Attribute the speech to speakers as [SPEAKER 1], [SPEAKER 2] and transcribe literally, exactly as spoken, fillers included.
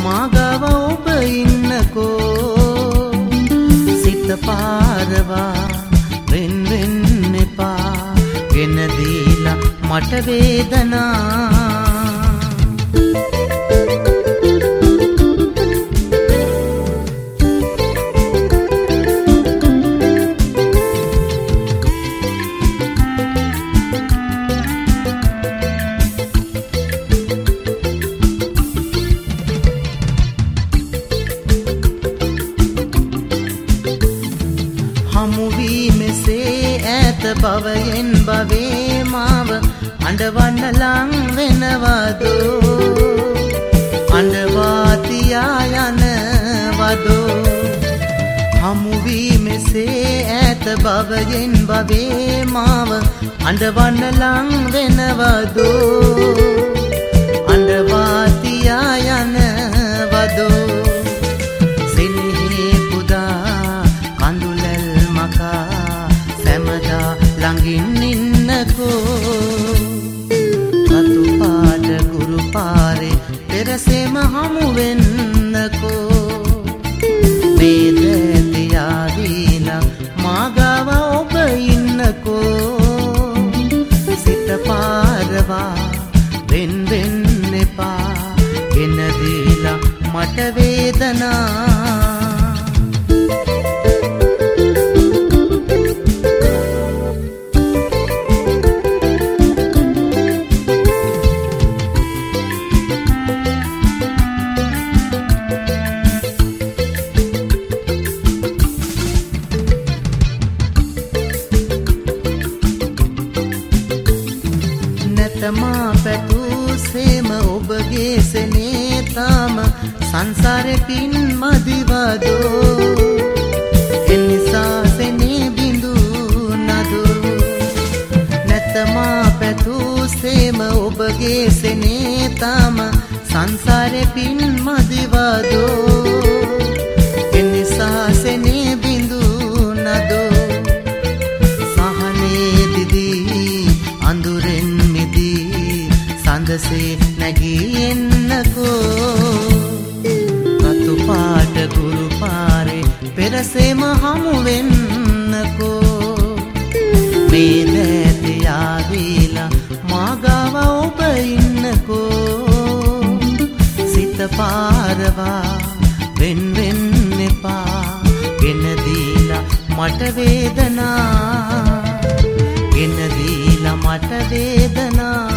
[SPEAKER 1] මාගව ඔබ ඉන්නකෝ සිත පාරවා වෙන් වෙන්න එපා ගෙන දීලා මට වේදනා බවයෙන් බවේ මාව අඬවන්න ලං වෙනවදෝ අඬවා තියා යනවදෝ හමු වී මෙසේ ඈත බවයෙන් බවේ මාව අඬවන්න ලං වෙනවදෝ අඬවා තියා යනවදෝ සිනහේ පුදා කඳුලැල් මකා සැමදා ළඟින් ඉන්නකෝ රතු පාට ගුරු පාරේ පෙරසෙම හමු වෙන්නකෝ මේ දැතියා දීලා මාගව ඔබ ඉන්නකෝ සිත පාරවා වෙන් වෙන්න එපා ගෙන දීලා මට වේදනා තමා පැතු සේම ඔබගේ සෙනේ තාම සංසාරේ පින් මදිවදෝ එනිසා සෙනේ බිඳු නදෝ නැතමා පැතු සේම ඔබගේ සෙනේ තාම සංසාරේ පින් මදිවදෝ එනිසා සෙනේ බිඳු නදෝ සහනේ දිදී අඳුරෙන් සඳසේ නැගී එන්නකෝ රතු පාට ගුරු පාරේ පෙරසෙම හමු වෙන්නකෝ මේ දැතියා දීලා මාගව ඔබ ඉන්නකෝ සිත පාරවා වෙන් වෙන්න එපා ගෙන දීලා මට වේදනා ගෙන දීලා මට වේදනා